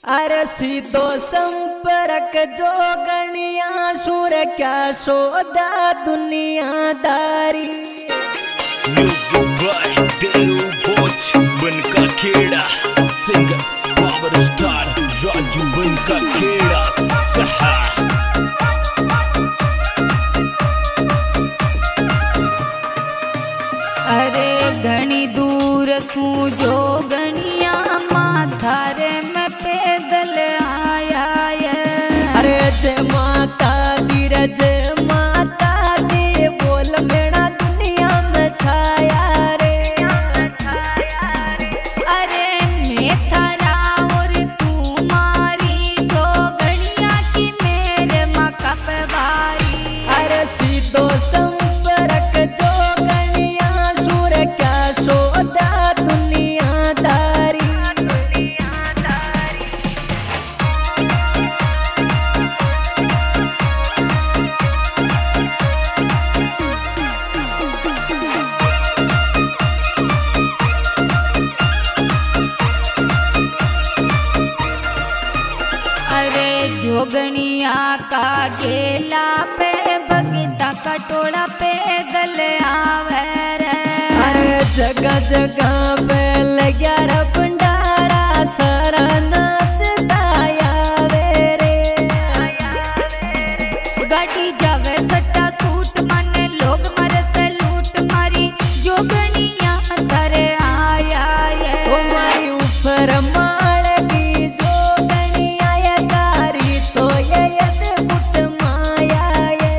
अरे सीधो संपर्क जोगनिया सुर क्या सोदा दुनियादारी। म्यूजिक बाय देव बोच Banka Kheda, singer power star Raju Banka Kheda सहा। अरे घनी दूर सू जोगनिया माथारे में पैदल आया है। अरे जय माता दी रे जय माता दी बोल मेरा दुनिया में छाया रे। अरे मैं थारा और तू मारी जोगनिया की मेरे माँ का भाई। अरे सीधो संपर्क जोगनिया सुर क्या सोदा दुनियादारी। अरे जोगनिया का गेला पे बगीता कटोरा पे गल आवे रे। अरे जगह जगह पे लग्या रे भंडारा सारा नाचता आवे रे। गाड़ी जावे सट्टा सूट माने लोग मारे सलूट मारी जोगनिया धरे आया ये। ओ मारी ऊपर मार की जोगनिया ये तारी तो ये अद्भुत माया ये।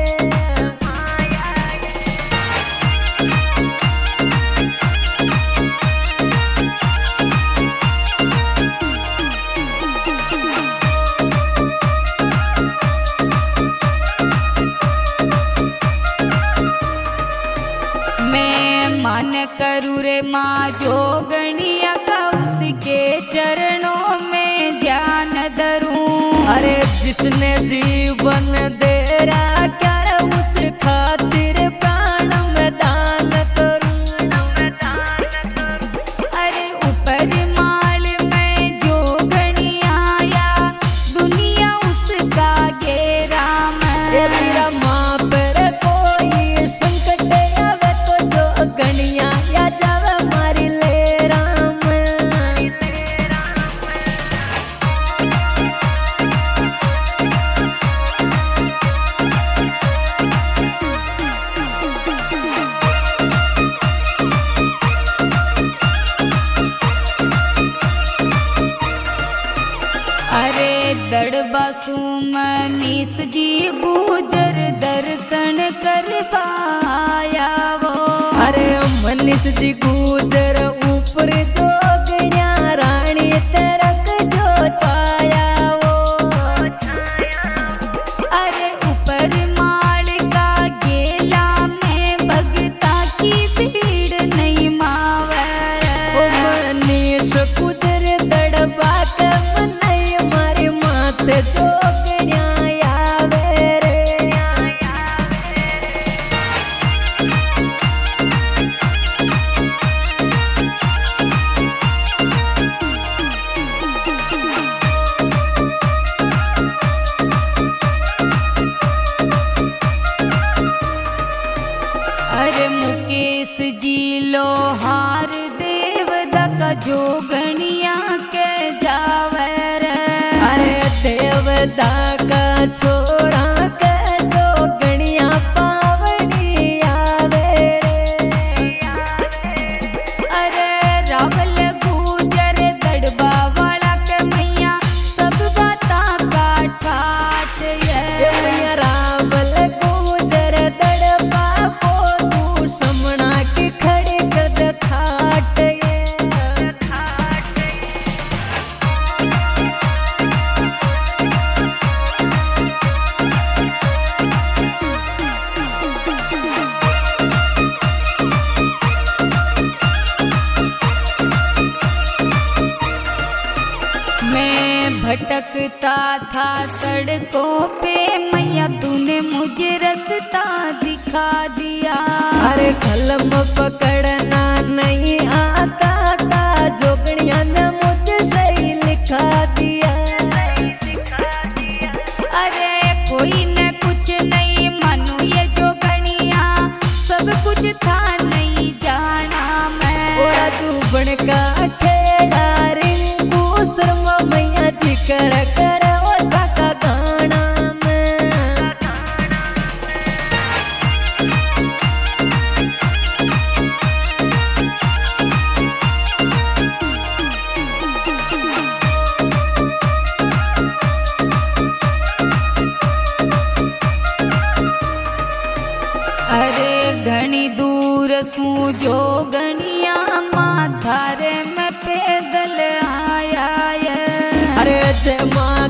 मैं मान करूँ रे माँ जोगनिया का उसके चरणों में ध्यान धरूं। अरे जिसने जीवन दे रखा रे उस खातिर प्राण में दान करूं। अरे ऊपर माल में जोगनिया आया दुनिया उसका घेरा ए में। मेरा माँ पर कोई संकट आवे तो जोगनिया या जावे मारी ले राम। अरे दड़बासु मनीष जी गुजर दर्शन कर पाया वो। अरे मनीष जी गुजर ऊपर जोगनिया रानी तरक जो छाया वो। अरे ऊपर माल का गेला में भगता की भीड़ नहीं मावे। ओ मनीष गुजर दड़बा के मनई मारी माथे जोगनिया आवे रे। अरे मुकेश जी लोहार देवदा का जोगनिया के जावे रे। अरे देवदा का छोरा के जोगनिया पावनी आवे रे। अरे रावल गुजर दड़बा वाला के मैया सब बाता का ठाठ ए ये। मैया रावल गुजर दड़बा को तू समणा की खड़ी कर खाट ये। मैं भटकता था सड़कों पे मैया तूने मुझे रास्ता दिखा दिया। अरे कलम पकड़ना नहीं आता था जोगनिया ने मुझे सही लिखा दिया। सू जोगनिया माथारे में पैदल आया ये। अरे जय माँ